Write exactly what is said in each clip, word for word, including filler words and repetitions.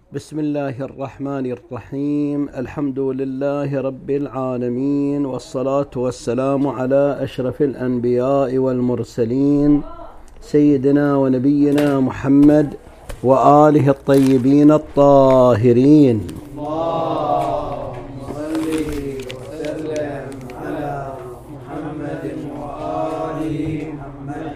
بسم الله الرحمن الرحيم. الحمد لله رب العالمين، والصلاة والسلام على أشرف الأنبياء والمرسلين سيدنا ونبينا محمد وآله الطيبين الطاهرين. اللهم صل وسلم على محمد وآله محمد.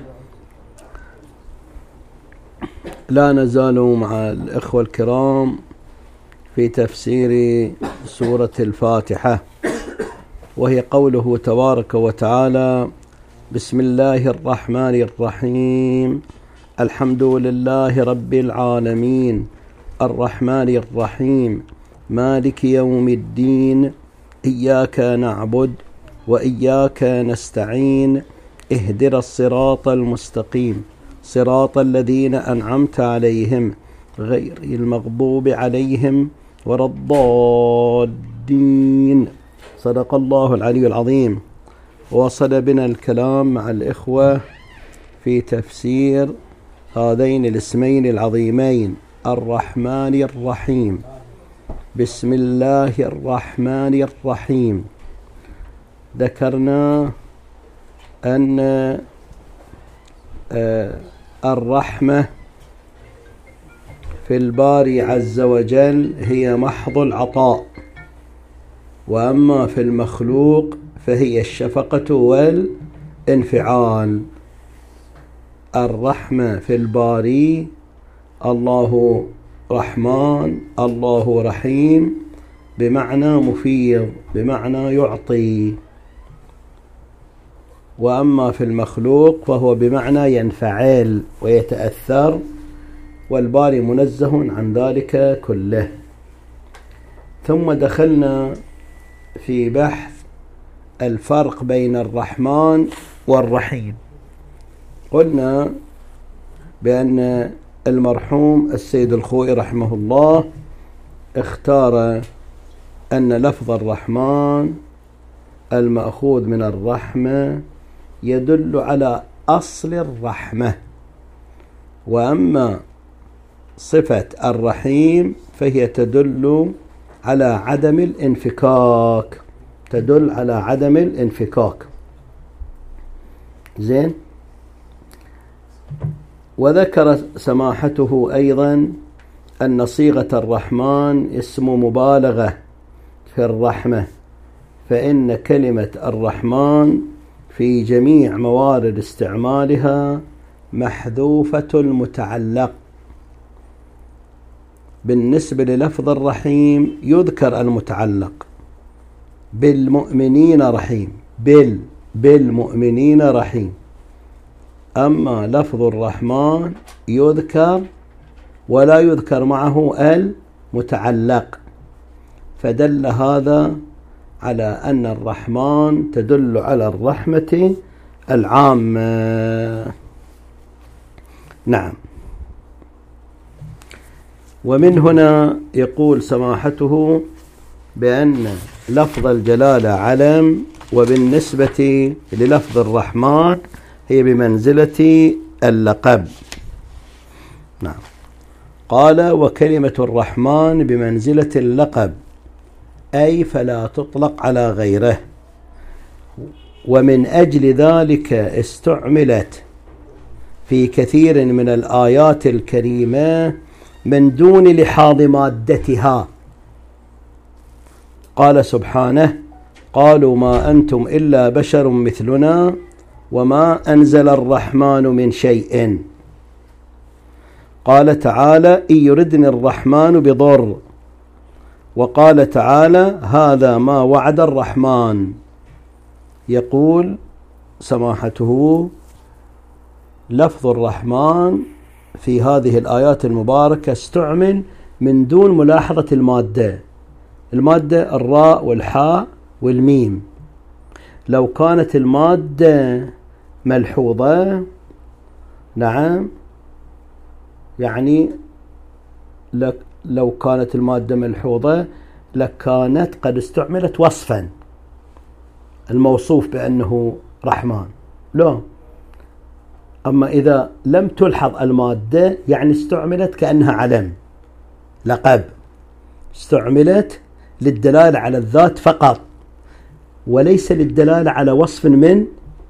لا نزال مع الإخوة الكرام في تفسير سورة الفاتحة، وهي قوله تبارك وتعالى: بسم الله الرحمن الرحيم، الحمد لله رب العالمين، الرحمن الرحيم، مالك يوم الدين، إياك نعبد وإياك نستعين، اهدنا الصراط المستقيم، صراط الذين أنعمت عليهم غير المغضوب عليهم ولا الضالين. صدق الله العلي العظيم. وصل بنا الكلام مع الإخوة في تفسير هذين الاسمين العظيمين الرحمن الرحيم. بسم الله الرحمن الرحيم. ذكرنا أن آه الرحمة في الباري عز وجل هي محض العطاء، وأما في المخلوق فهي الشفقة والانفعال. الرحمة في الباري الله رحمن، الله رحيم، بمعنى مفيض، بمعنى يعطي. وأما في المخلوق فهو بمعنى ينفعل ويتأثر، والباري منزه عن ذلك كله. ثم دخلنا في بحث الفرق بين الرحمن والرحيم. قلنا بأن المرحوم السيد الخوئي رحمه الله اختار أن لفظ الرحمن المأخوذ من الرحمة يدل على أصل الرحمة، وأما صفة الرحيم فهي تدل على عدم الانفكاك، تدل على عدم الانفكاك. زين. وذكر سماحته أيضا أن صيغة الرحمن اسم مبالغة في الرحمة، فإن كلمة الرحمن في جميع موارد استعمالها محذوفة المتعلق. بالنسبة للفظ الرحيم يذكر المتعلق بالمؤمنين رحيم، بال بالمؤمنين رحيم. أما لفظ الرحمن يذكر ولا يذكر معه المتعلق، فدل هذا على أن الرحمن تدل على الرحمة العامة. نعم. ومن هنا يقول سماحته بأن لفظ الجلالة علم، وبالنسبة للفظ الرحمن هي بمنزلة اللقب. نعم. قال: وكلمة الرحمن بمنزلة اللقب، أي فلا تطلق على غيره، ومن أجل ذلك استعملت في كثير من الآيات الكريمة من دون لحاظ مادتها. قال سبحانه: قالوا ما أنتم إلا بشر مثلنا وما أنزل الرحمن من شيء. قال تعالى: إن يردني الرحمن بضر. وقال تعالى: هذا ما وعد الرحمن. يقول سماحته: لفظ الرحمن في هذه الآيات المباركة استعمل من دون ملاحظة المادة. المادة الراء والحاء والميم. لو كانت المادة ملحوظة، نعم، يعني لك لو كانت المادة ملحوظة لكانت قد استعملت وصفا الموصوف بأنه رحمن. لا، أما إذا لم تلحظ المادة يعني استعملت كأنها علم، لقب، استعملت للدلالة على الذات فقط وليس للدلالة على وصف من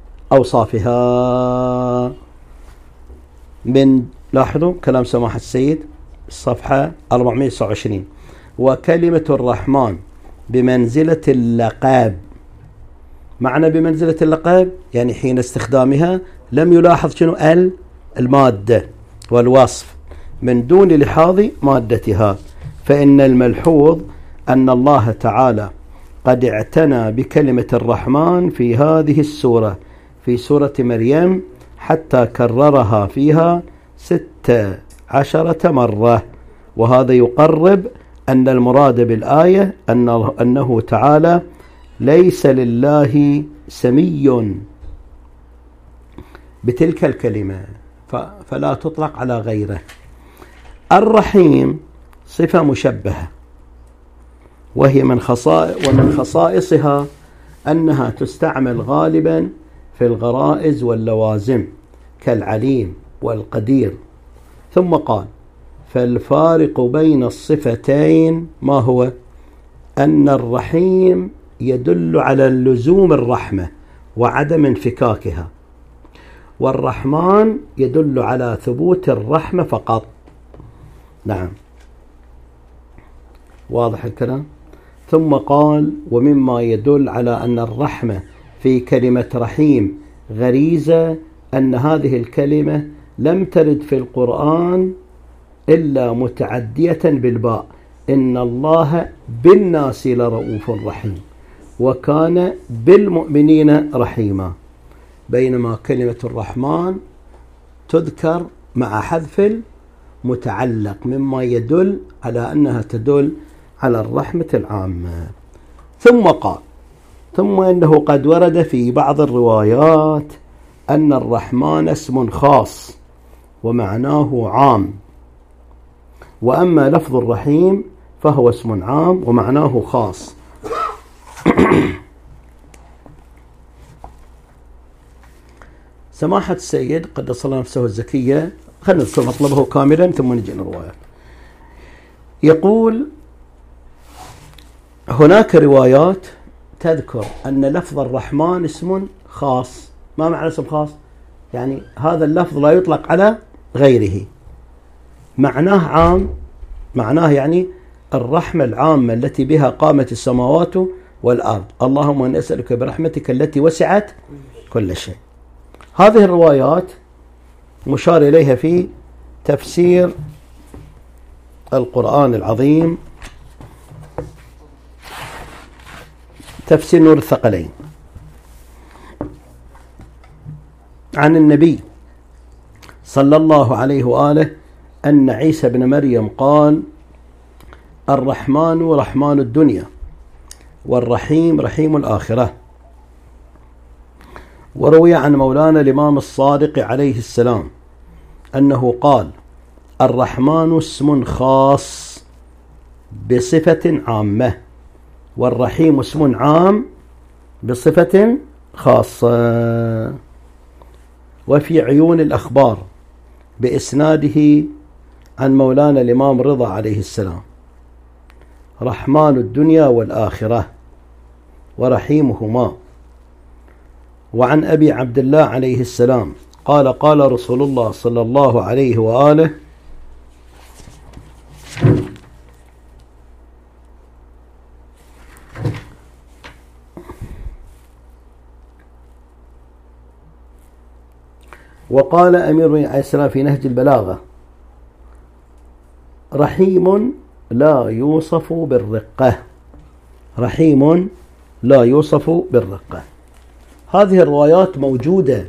أوصافها. من لاحظوا كلام سماحة السيد الصفحة أربعمائة وتسعة وعشرين: وكلمة الرحمن بمنزلة اللقب. معنى بمنزلة اللقب يعني حين استخدامها لم يلاحظ شنو المادة والوصف من دون لحاظ مادتها، فإن الملحوظ أن الله تعالى قد اعتنى بكلمة الرحمن في هذه السورة في سورة مريم حتى كررها فيها ست عشرة مرة، وهذا يقرب أن المراد بالآية أنه, أنه تعالى ليس لله سمي بتلك الكلمة فلا تطلق على غيره. الرحيم صفة مشبهة، وهي من خصائص ومن خصائصها أنها تستعمل غالبا في الغرائز واللوازم كالعليم والقدير. ثم قال: فالفارق بين الصفتين ما هو؟ أن الرحيم يدل على اللزوم الرحمة وعدم انفكاكها، والرحمن يدل على ثبوت الرحمة فقط. نعم، واضح الكلام. ثم قال: ومما يدل على أن الرحمة في كلمة رحيم غريزة أن هذه الكلمة لم ترد في القرآن إلا متعدية بالباء: إن الله بالناس لرؤوف رحيم وكان بالمؤمنين رحيما، بينما كلمة الرحمن تذكر مع حذف المتعلق مما يدل على أنها تدل على الرحمة العامة. ثم قال: ثم إنه قد ورد في بعض الروايات أن الرحمن اسم خاص ومعناه عام، وأما لفظ الرحيم فهو اسم عام ومعناه خاص. سماحة السيد قدس الله نفسه الزكية، خلينا نذكر مطلبه كاملا ثم نجي للروايات. يقول: هناك روايات تذكر أن لفظ الرحمن اسم خاص. ما معنى اسم خاص؟ يعني هذا اللفظ لا يطلق على غيره. معناه عام، معناه يعني الرحمة العامة التي بها قامت السماوات والأرض، اللهم إني أسألك برحمتك التي وسعت كل شيء. هذه الروايات مشار إليها في تفسير القرآن العظيم، تفسير نور الثقلين، عن النبي صلى الله عليه وآله أن عيسى بن مريم قال: الرحمن رحمن الدنيا والرحيم رحيم الآخرة. وروي عن مولانا الإمام الصادق عليه السلام أنه قال: الرحمن اسم خاص بصفة عامة، والرحيم اسم عام بصفة خاصة. وفي عيون الأخبار بإسناده عن مولانا الإمام رضا عليه السلام: رحمن الدنيا والآخرة ورحيمهما. وعن أبي عبد الله عليه السلام قال: قال رسول الله صلى الله عليه وآله: وقال أمير عليه السلام في نهج البلاغة: رحيم لا يوصف بالرقة، رحيم لا يوصف بالرقة. هذه الروايات موجودة.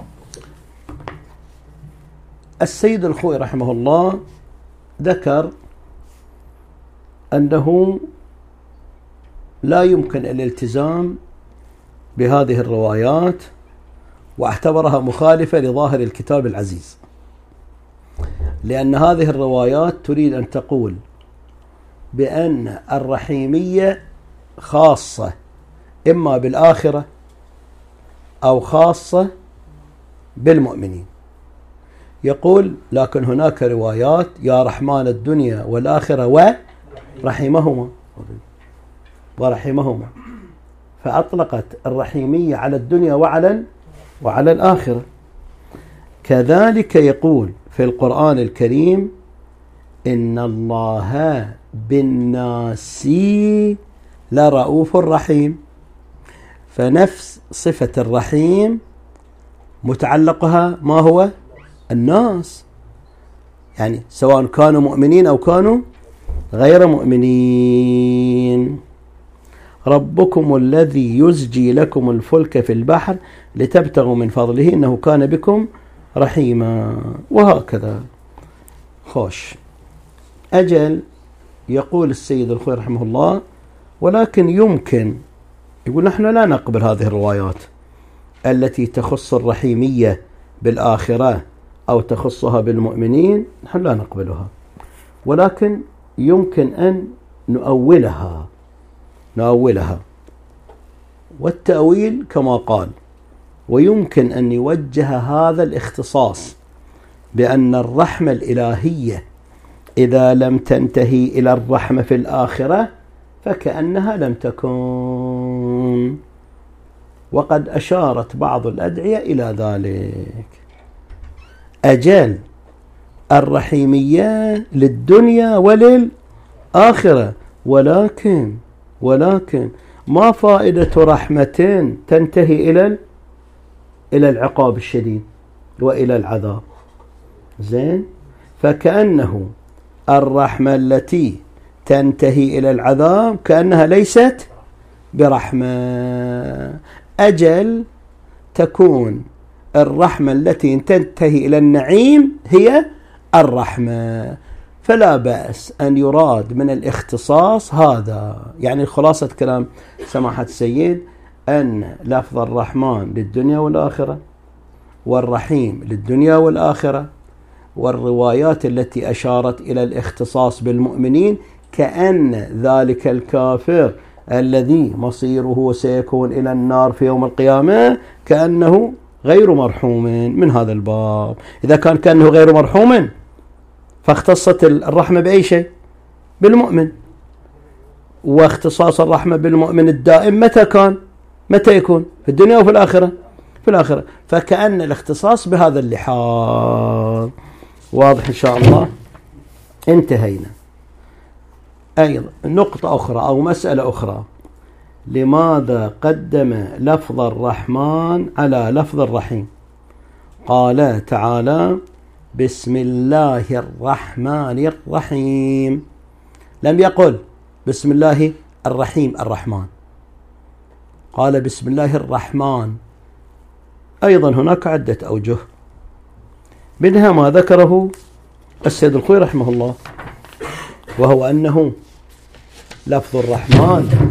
السيد الخوئي رحمه الله ذكر أنه لا يمكن الالتزام بهذه الروايات، واعتبرها مخالفة لظاهر الكتاب العزيز، لأن هذه الروايات تريد أن تقول بأن الرحيمية خاصة إما بالآخرة أو خاصة بالمؤمنين. يقول لكن هناك روايات يا رحمن الدنيا والآخرة ورحمهما ورحمهما، فأطلقت الرحيمية على الدنيا وعلى وعلى الآخرة. كذلك يقول في القرآن الكريم إن الله بالناس لرؤوف رحيم، فنفس صفة الرحيم متعلقها ما هو الناس، يعني سواء كانوا مؤمنين أو كانوا غير مؤمنين. ربكم الذي يزجي لكم الفلك في البحر لتبتغوا من فضله إنه كان بكم رحيما، وهكذا. خوش أجل يقول السيد الخوي رحمه الله ولكن يمكن، يقول نحن لا نقبل هذه الروايات التي تخص الرحيمية بالآخرة أو تخصها بالمؤمنين، نحن لا نقبلها، ولكن يمكن أن نؤولها نؤولها والتأويل كما قال، ويمكن أن يوجه هذا الاختصاص بأن الرحمة الإلهية إذا لم تنتهي إلى الرحمة في الآخرة فكأنها لم تكن، وقد أشارت بعض الأدعية إلى ذلك. أجل الرحيمية للدنيا وللآخرة، ولكن ولكن ما فائدة رحمة تنتهي إلى إلى العقاب الشديد وإلى العذاب؟ زين، فكأنه الرحمة التي تنتهي إلى العذاب كأنها ليست برحمة. أجل تكون الرحمة التي تنتهي إلى النعيم هي الرحمة، فلا بأس أن يراد من الاختصاص هذا. يعني خلاصة كلام سماحة السيد أن لفظ الرحمن للدنيا والآخرة والرحيم للدنيا والآخرة، والروايات التي أشارت إلى الاختصاص بالمؤمنين كأن ذلك الكافر الذي مصيره سيكون إلى النار في يوم القيامة كأنه غير مرحوم من هذا الباب. إذا كان كأنه غير مرحوم فاختصت الرحمة بأي شيء؟ بالمؤمن، واختصاص الرحمة بالمؤمن الدائم متى كان؟ متى يكون؟ في الدنيا وفي الآخرة؟ في الآخرة، فكأن الاختصاص بهذا اللحاظ. واضح إن شاء الله؟ انتهينا. أيضا نقطة أخرى أو مسألة أخرى، لماذا قدم لفظ الرحمن على لفظ الرحيم؟ قال تعالى بسم الله الرحمن الرحيم، لم يقل بسم الله الرحيم الرحمن، قال بسم الله الرحمن. أيضا هناك عدة أوجه، منها ما ذكره السيد الخوي رحمه الله، وهو أنه لفظ الرحمن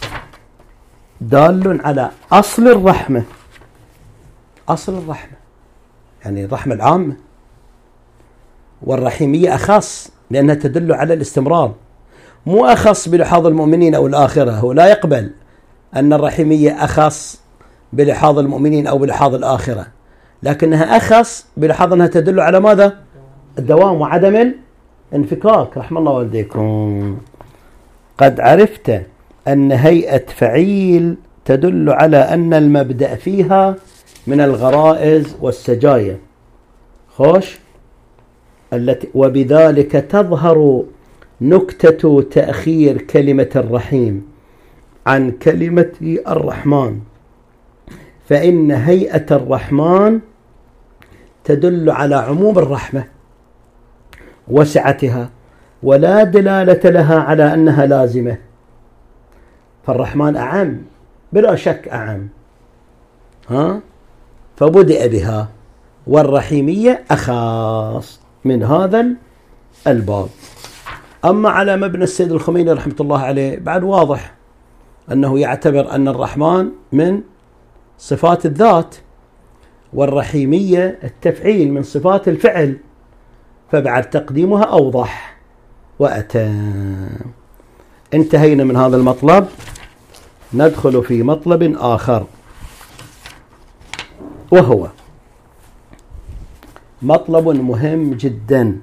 دال على أصل الرحمة، أصل الرحمة يعني الرحمة العامة، والرحيمية أخص لأنها تدل على الاستمرار، مو أخص بلحاظ المؤمنين أو الآخرة. هو لا يقبل أن الرحيمية أخص بلحاظ المؤمنين أو بلحاظ الآخرة، لكنها أخص بلحاظ أنها تدل على ماذا؟ الدوام وعدم الانفكاك. رحم الله والديكم. قد عرفت أن هيئة فعيل تدل على أن المبدأ فيها من الغرائز والسجايا، خوش التي وبذلك تظهر نكتة تأخير كلمة الرحيم عن كلمة الرحمن، فإن هيئة الرحمن تدل على عموم الرحمة وسعتها، ولا دلالة لها على أنها لازمة، فالرحمن أعم بلا شك أعم، ها فبدأ بها، والرحيمية أخاص من هذا الباب. أما على مبنى السيد الخميني رحمة الله عليه بعد واضح أنه يعتبر أن الرحمن من صفات الذات، والرحيمية التفعيل من صفات الفعل، فبعد تقديمها أوضح وأتى. انتهينا من هذا المطلب، ندخل في مطلب آخر، وهو مطلب مهم جدا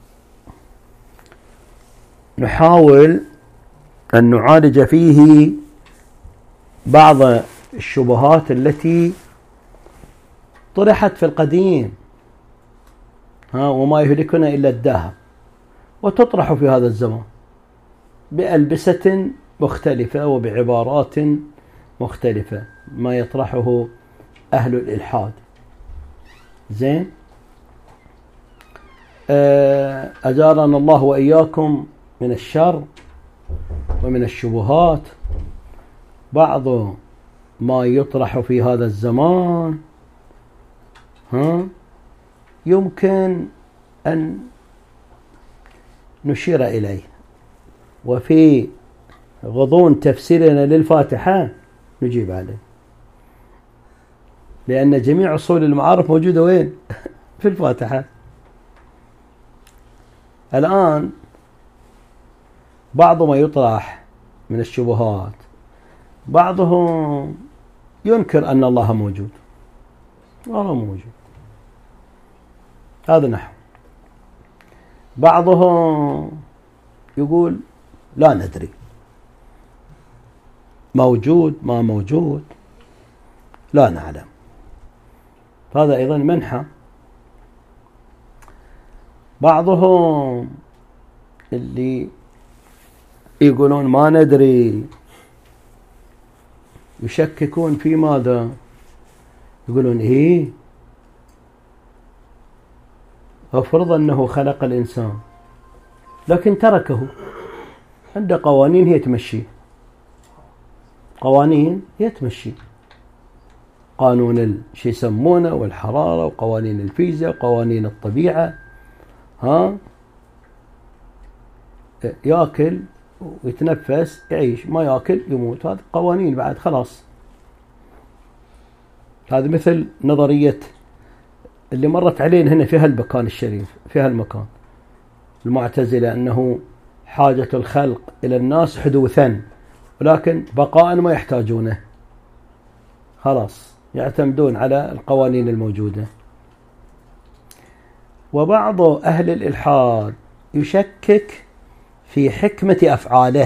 نحاول أن نعالج فيه بعض الشبهات التي طرحت في القديم، ها وما يهلكنا إلا الدهر، وتطرح في هذا الزمان بألبسة مختلفة وبعبارات مختلفة، ما يطرحه أهل الإلحاد. زين، أجارنا الله وإياكم من الشر ومن الشبهات. بعض ما يطرح في هذا الزمان ها يمكن أن نشير إليه، وفي غضون تفسيرنا للفاتحة نجيب عليه، لأن جميع أصول المعارف موجودة وين؟ في الفاتحة. الآن بعض ما يطرح من الشبهات بعضهم ينكر أن الله موجود، الله موجود، هذا نحو. بعضهم يقول لا ندري، موجود ما موجود لا نعلم، هذا أيضا منحى. بعضهم اللي يقولون ما ندري يشككون في ماذا؟ يقولون إيه افرض أنه خلق الإنسان لكن تركه، عنده قوانين هي تمشي، قوانين هي تمشي، قانون شو يسمونه والحرارة، وقوانين الفيزياء، وقوانين الطبيعة، ها يأكل ويتنفس يعيش، ما يأكل يموت، هذه قوانين بعد خلاص. هذا مثل نظرية اللي مرت علينا هنا في هالمكان الشريف، في هالمكان المعتزلة، أنه حاجة الخلق إلى الناس حدوثا، ولكن بقاء ما يحتاجونه، خلاص يعتمدون على القوانين الموجودة. وبعض أهل الإلحاد يشكك في حكمة أفعاله،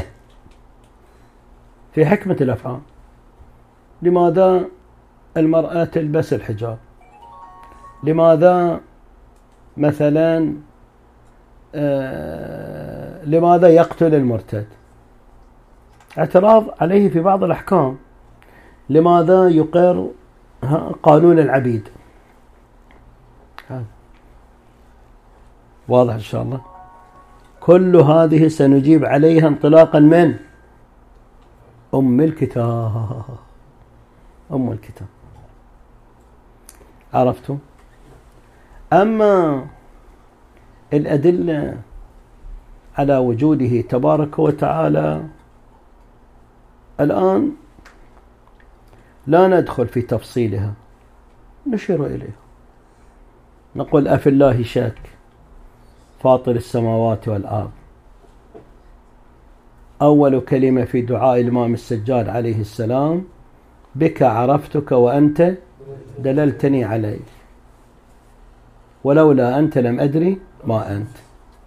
في حكمة الأفعال. لماذا المرأة تلبس الحجاب؟ لماذا مثلا آه لماذا يقتل المرتد؟ اعتراض عليه في بعض الأحكام. لماذا يقر قانون العبيد؟ واضح إن شاء الله. كل هذه سنجيب عليها انطلاقا من أم الكتاب، أم الكتاب. عرفتم؟ أما الأدلة على وجوده تبارك وتعالى الآن لا ندخل في تفصيلها، نشير إليها، نقول أفي الله شك فاطر السماوات والأرض. أول كلمة في دعاء الإمام السجاد عليه السلام: بك عرفتك وأنت دللتني عليك، ولولا أنت لم أدري ما أنت.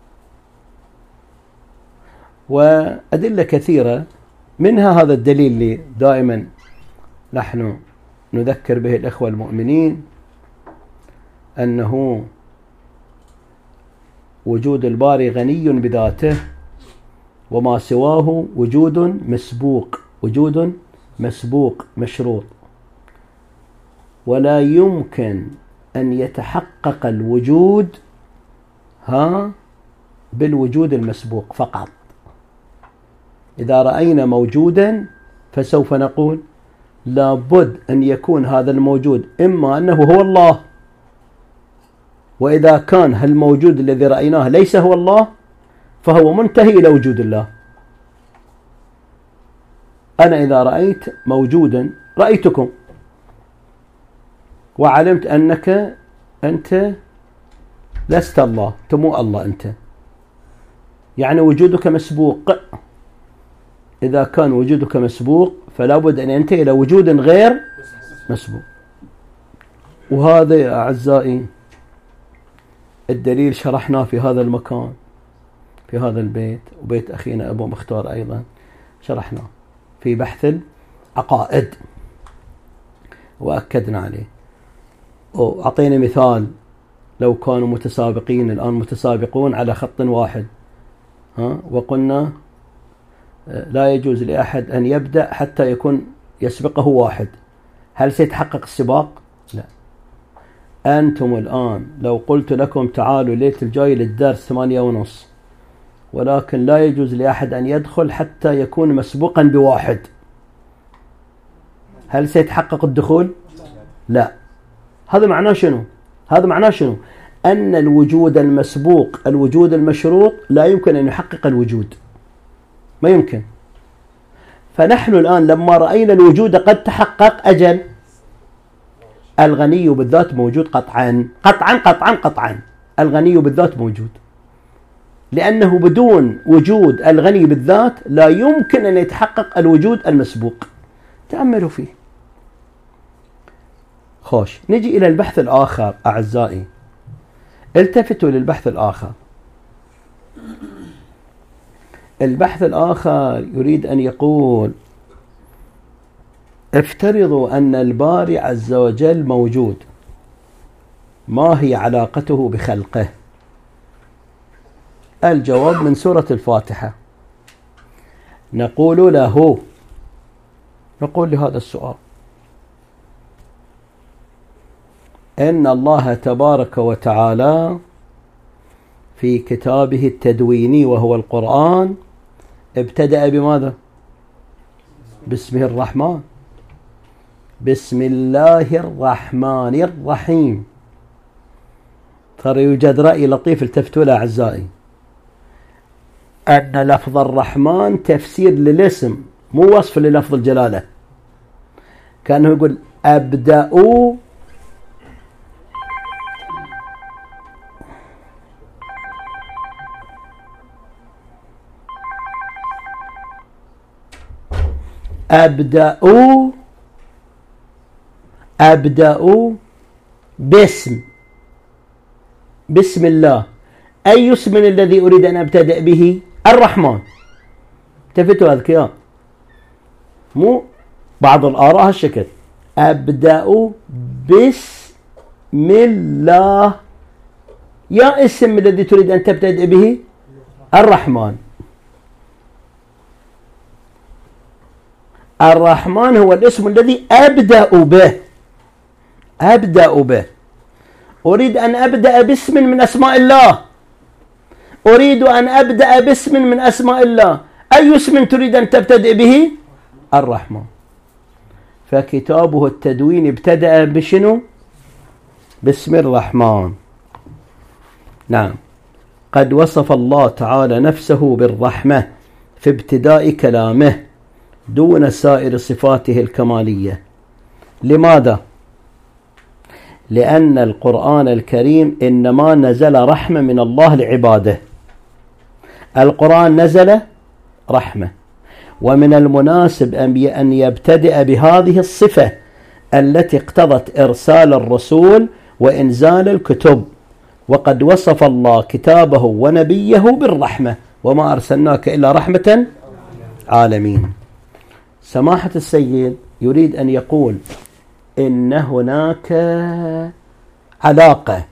وأدلة كثيرة، منها هذا الدليل اللي دائما نحن نذكر به الإخوة المؤمنين، أنه وجود الباري غني بذاته، وما سواه وجود مسبوق، وجود مسبوق مشروط، ولا يمكن أن يتحقق الوجود ها بالوجود المسبوق فقط. إذا رأينا موجودا فسوف نقول لابد أن يكون هذا الموجود إما أنه هو الله، وإذا كان هالموجود الذي رأيناه ليس هو الله فهو منتهي إلى وجود الله. أنا إذا رأيت موجودا رأيتكم وعلمت أنك أنت لست الله، تمو الله أنت، يعني وجودك مسبوق. إذا كان وجودك مسبوق فلا بد أن ينتهي إلى وجود غير مسبوق. وهذا يا أعزائي الدليل شرحناه في هذا المكان، في هذا البيت وبيت أخينا أبو مختار أيضا شرحناه في بحث العقائد وأكدنا عليه. وأعطينا مثال، لو كانوا متسابقين الآن متسابقون على خط واحد، ها وقلنا لا يجوز لأحد أن يبدأ حتى يكون يسبقه واحد، هل سيتحقق السباق؟ لا. أنتم الآن لو قلت لكم تعالوا ليلة الجاي للدرس ثمانية ونص، ولكن لا يجوز لأحد أن يدخل حتى يكون مسبوقا بواحد، هل سيتحقق الدخول؟ لا. هذا معناه شنو؟ هذا معناه شنو؟ أن الوجود المسبوق، الوجود المشروط، لا يمكن أن يحقق الوجود، ما يمكن. فنحن الآن لما رأينا الوجود قد تحقق، أجل الغني بالذات موجود قطعا قطعا قطعا قطعا، الغني بالذات موجود، لأنه بدون وجود الغني بالذات لا يمكن أن يتحقق الوجود المسبوق. تأملوا فيه. خوش، نجي إلى البحث الآخر أعزائي، التفتوا للبحث الآخر. البحث الآخر يريد أن يقول افترضوا أن الباري عز وجل موجود، ما هي علاقته بخلقه؟ الجواب من سورة الفاتحة. نقول له، نقول لهذا السؤال: إن الله تبارك وتعالى في كتابه التدويني وهو القرآن ابتدأ بماذا؟ باسمه الرحمن، بسم الله الرحمن الرحيم. ترى يوجد رأي لطيف التفتوا له أعزائي، أن لفظ الرحمن تفسير للاسم مو وصف للفظ الجلالة، كأنه يقول أبدأوا أبدأوا أبدأوا باسم بسم الله. أي اسم الذي أريد أن أبتدأ به؟ الرحمن. التفتوا أذكياء، مو بعض الآراء هالشكل، أبدأ بسم الله. يا اسم الذي تريد أن تبتدأ به؟ الرحمن. الرحمن هو الاسم الذي أبدأ به، أبدأ به. أريد أن أبدأ باسم من أسماء الله، أريد أن أبدأ باسم من أسماء الله. أي اسم تريد أن تبتدئ به؟ الرحمن. فكتابه التدوين ابتدأ بشنو؟ باسم الرحمن. نعم، قد وصف الله تعالى نفسه بالرحمة في ابتداء كلامه دون سائر صفاته الكمالية. لماذا؟ لأن القرآن الكريم إنما نزل رحمة من الله لعباده. القرآن نزل رحمة، ومن المناسب أن يبتدئ بهذه الصفة التي اقتضت إرسال الرسول وإنزال الكتب. وقد وصف الله كتابه ونبيه بالرحمة، وما أرسلناك إلا رحمة عالمين. سماحة السيد يريد أن يقول إن هناك علاقة،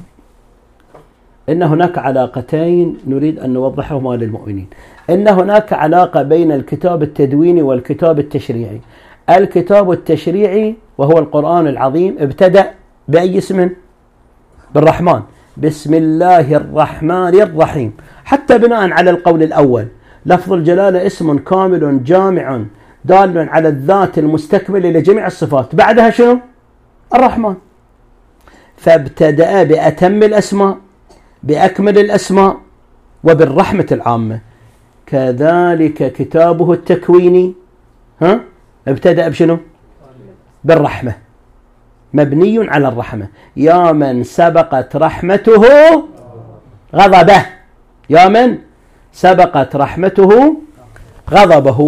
إن هناك علاقتين نريد أن نوضحهما للمؤمنين. إن هناك علاقة بين الكتاب التدويني والكتاب التشريعي. الكتاب التشريعي وهو القرآن العظيم ابتدأ بأي اسم؟ بالرحمن، بسم الله الرحمن الرحيم. حتى بناء على القول الأول، لفظ الجلالة اسم كامل جامع دال على الذات المستكمل لجميع الصفات. بعدها شنو؟ الرحمن. فابتدأ بأتم الأسماء، بأكمل الأسماء، وبالرحمة العامة. كذلك كتابه التكويني ها ابتدأ بشنو؟ بالرحمة، مبني على الرحمة. يا من سبقت رحمته غضبه، يا من سبقت رحمته غضبه.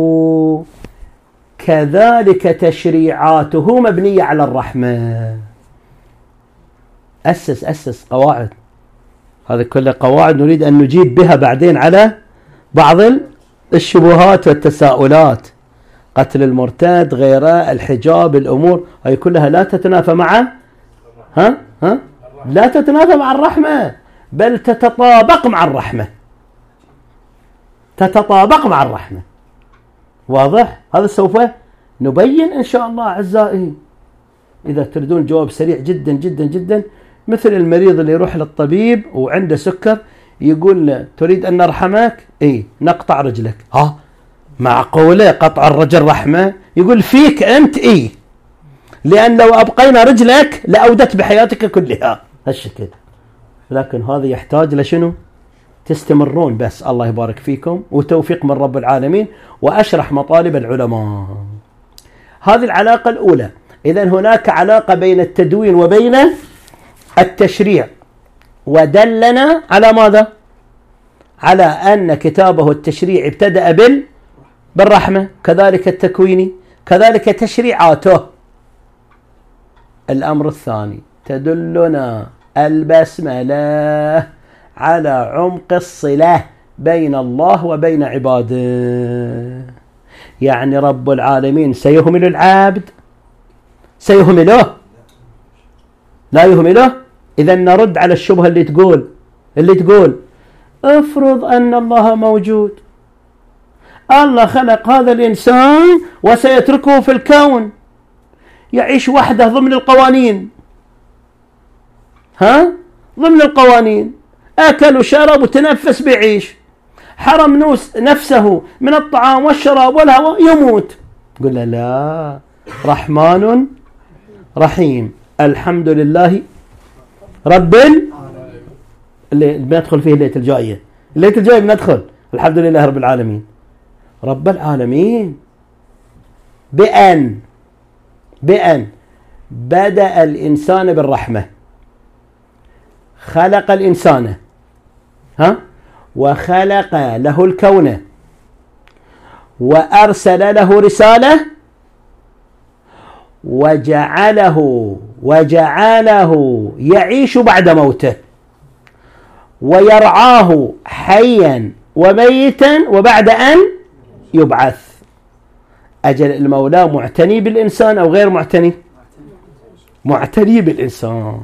كذلك تشريعاته مبنية على الرحمة. أسس أسس قواعد هذه كلها قواعد نريد أن نجيب بها بعدين على بعض الشبهات والتساؤلات. قتل المرتد، غيره، الحجاب، الأمور هاي كلها لا تتنافى مع ها ها لا تتنافى مع الرحمة، بل تتطابق مع الرحمة، تتطابق مع الرحمة. واضح؟ هذا سوف نبين إن شاء الله أعزائي. إذا تريدون جواب سريع جدا جدا جدا، مثل المريض اللي يروح للطبيب وعنده سكر، يقول له تريد أن نرحمك؟ إيه، نقطع رجلك. ها، معقولة قطع الرجل رحمة؟ يقول فيك أنت إيه، لأن لو أبقينا رجلك لأودت بحياتك كلها هالشكل. لكن هذا يحتاج لشنو؟ تستمرون بس. الله يبارك فيكم وتوفيق من رب العالمين، وأشرح مطالب العلماء. هذه العلاقة الأولى. إذن هناك علاقة بين التدوين وبين التشريع، ودلنا على ماذا؟ على أن كتابه التشريع ابتدأ بال بالرحمة، كذلك التكويني، كذلك تشريعاته. الأمر الثاني، تدلنا البسملة على عمق الصلة بين الله وبين عباده. يعني رب العالمين سيهمل العبد؟ سيهمله؟ لا يهمله. إذا نرد على الشبهة اللي تقول اللي تقول افرض أن الله موجود، الله خلق هذا الإنسان وسيتركه في الكون يعيش وحده ضمن القوانين، ها ضمن القوانين، أكل وشرب وتنفس بيعيش، حرم نفسه من الطعام والشراب والهواء يموت. قل له لا، رحمن رحيم، الحمد لله رب اللي بندخل فيه الليلة الجاية، الليلة الجاية بندخل الحمد لله رب العالمين. رب العالمين بأن بأن بدأ الإنسان بالرحمة، خلق الإنسان، ها وخلق له الكون، وأرسل له رسالة، وجعله وجعله يعيش بعد موته، ويرعاه حيا وميتا وبعد أن يبعث. أجل المولى معتني بالإنسان أو غير معتني؟ معتني بالإنسان.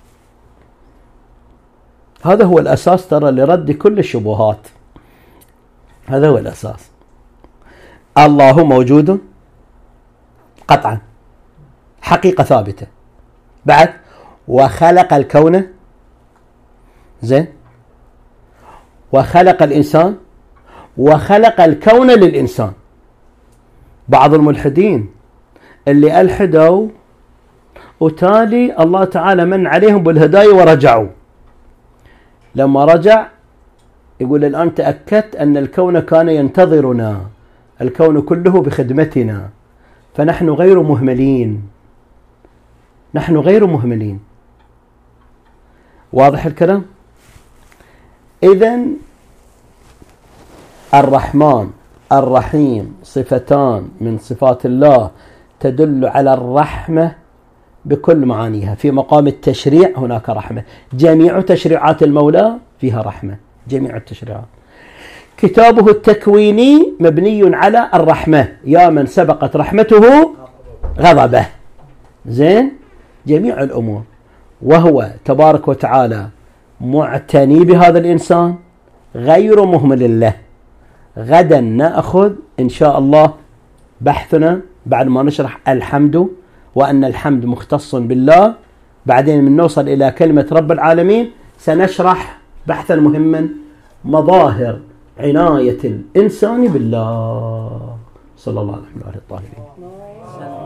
هذا هو الأساس ترى لرد كل الشبهات. هذا هو الأساس. الله موجود قطعا، حقيقة ثابتة. بعد وخلق الكون، زين، وخلق الإنسان، وخلق الكون للإنسان. بعض الملحدين اللي ألحدوا وتالي الله تعالى من عليهم بالهداية ورجعوا، لما رجع يقول الآن تأكدت أن الكون كان ينتظرنا، الكون كله بخدمتنا، فنحن غير مهملين، نحن غير مهملين. واضح الكلام؟ إذن الرحمن الرحيم صفتان من صفات الله تدل على الرحمة بكل معانيها. في مقام التشريع هناك رحمة، جميع تشريعات المولى فيها رحمة، جميع التشريعات. كتابه التكويني مبني على الرحمة، يا من سبقت رحمته غضبه، زين، جميع الأمور. وهو تبارك وتعالى معتني بهذا الإنسان، غير مهمل له. غدا نأخذ إن شاء الله بحثنا بعد ما نشرح الحمد، وأن الحمد مختص بالله، بعدين من نوصل إلى كلمة رب العالمين سنشرح بحثا مهما، مظاهر عناية الإنسان بالله. صلى الله عليه وسلم الطاهرين.